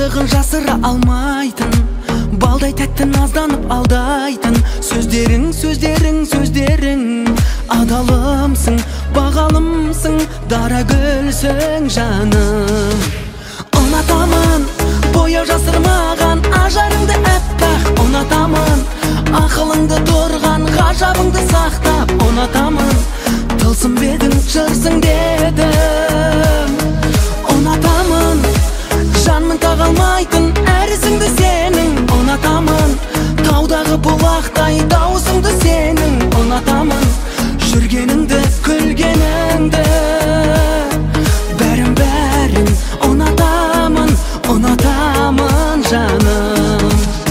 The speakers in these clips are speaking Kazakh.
шындығын жасыра алмайтын, балдай тәтті назданып алдайтын. Сөздерің, сөздерің, сөздерің адалымсың, бағалымсың, дара гүлсің жаным. Ұнатамын бояу жасырмаған ажарыңды әппақ, ұнатамын ақылыңды тұрған ғажабыңды сақтап, ұнатамын тылсым бедің жырсың дедім. Ұнатамын жанның тағалмайтын әрісіңді сенің, ұнатамын таудағы бұлақтай даусыңды сенің, ұнатамын жүргеніңді күлгеніңді, бәрін бәрін ұнатамын, ұнатамын жаным.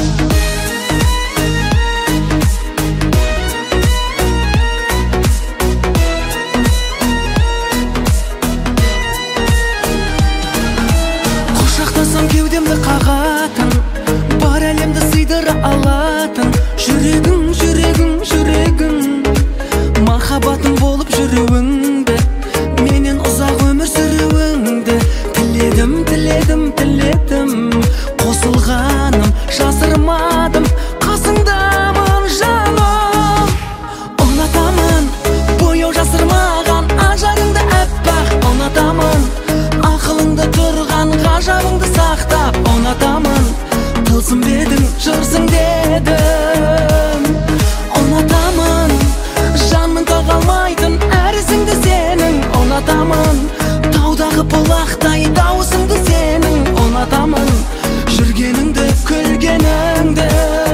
Құшақтасам кеудемді қағатын, бар әлемді сыйдыра алатын. Жүрегің, жүрегің, жүрегің махаббатым болып жүруіңді, менен ұзақ өмір сүруіңді тіледім, тіледім, тіледім. Қосылғаным жасырмадым, қасыңдамын жаным. Ұнатамын бояу жасырмаған ажарыңды әппақ, ұнатамын ақылыңда тұрған ғажабыңды сақтап, ұнатамын тылсым бедің жырсың дедім. Ұнатамын жанның тағалмайтын әрісіңді сенің, ұнатамын таудағы бұлақтай даусыңды сенің, ұнатамын жүргеніңді күлгеніңді,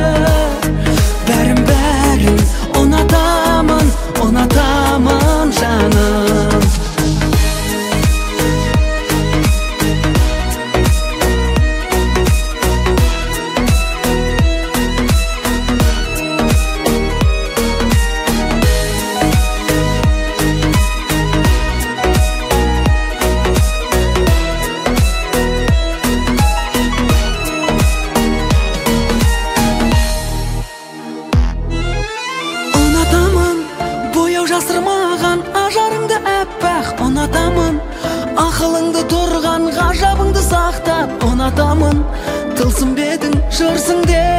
бәрін бәрін ұнатамын, ұнатамын жаным. Жасырмаған ажарыңды әппақ, ұнатамын ақылыңды тұрған ғажабыңды сақтап, ұнатамын тылсым бедің жырсың де